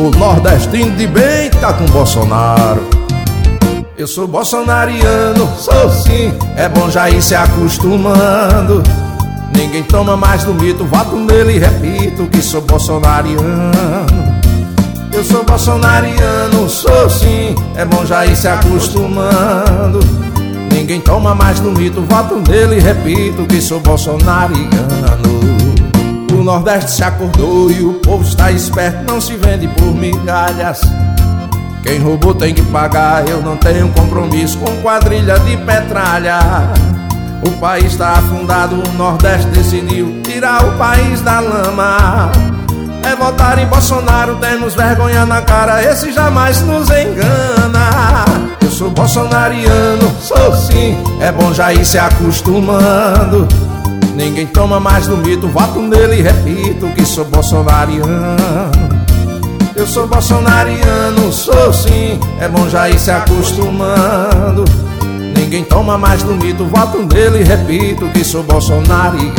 O nordestino de bem tá com Bolsonaro. Eu sou bolsonariano, sou sim, é bom já ir se acostumando. Ninguém toma mais do mito, voto nele e repito que sou bolsonariano. Eu sou bolsonariano, sou sim, é bom já ir se acostumando. Ninguém toma mais do mito, voto nele e repito que sou bolsonariano. O Nordeste se acordou e o povo está esperto, não se vende por migalhas. Quem roubou tem que pagar, eu não tenho compromisso com quadrilha de petralha. O país está afundado, o Nordeste decidiu tirar o país da lama. É votar em Bolsonaro, temos vergonha na cara, esse jamais nos engana. Eu sou bolsonariano, sou sim, é bom já ir se acostumando. Ninguém toma mais do mito, voto nele e repito que sou bolsonariano. Eu sou bolsonariano, sou sim, é bom já ir se acostumando. Ninguém toma mais do mito, voto nele e repito que sou bolsonariano.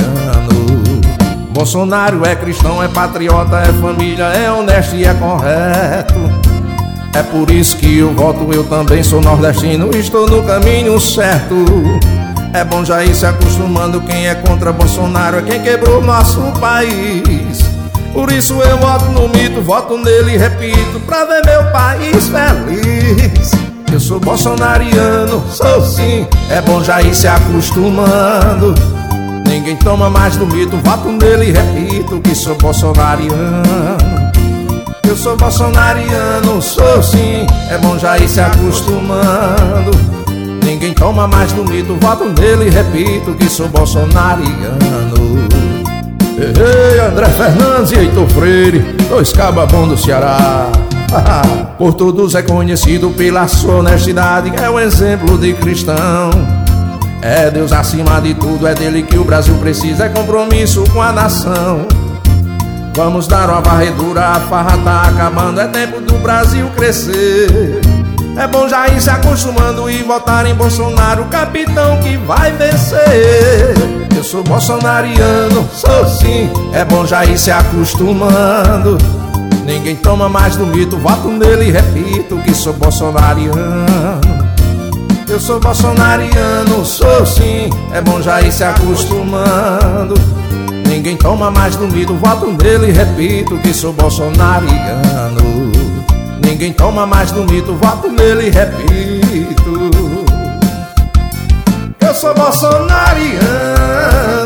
Bolsonaro é cristão, é patriota, é família, é honesto e é correto. É por isso que eu voto, eu também sou nordestino, estou no caminho certo. É bom já ir se acostumando, quem é contra Bolsonaro é quem quebrou nosso país. Por isso eu voto no mito, voto nele e repito, pra ver meu país feliz. Eu sou bolsonariano, sou sim, é bom já ir se acostumando. Ninguém toma mais do mito, voto nele e repito que sou bolsonariano. Eu sou bolsonariano, sou sim, é bom já ir se acostumando. Ninguém toma mais do mito, voto nele e repito que sou bolsonariano. Ei, André Fernandes e Heitor Freire, dois cababão do Ceará. Por todos é conhecido pela sua honestidade, é um exemplo de cristão. É Deus acima de tudo, é dele que o Brasil precisa, é compromisso com a nação. Vamos dar uma varredura, a farra tá acabando, é tempo do Brasil crescer. É bom já ir se acostumando e votar em Bolsonaro, o capitão que vai vencer. Eu sou bolsonariano, sou sim, é bom já ir se acostumando. Ninguém toma mais do mito, voto nele e repito que sou bolsonariano. Eu sou bolsonariano, sou sim, é bom já ir se acostumando. Ninguém toma mais do mito, voto nele e repito que sou bolsonariano. Ninguém toma mais do mito, voto nele e repito. Eu sou bolsonariano.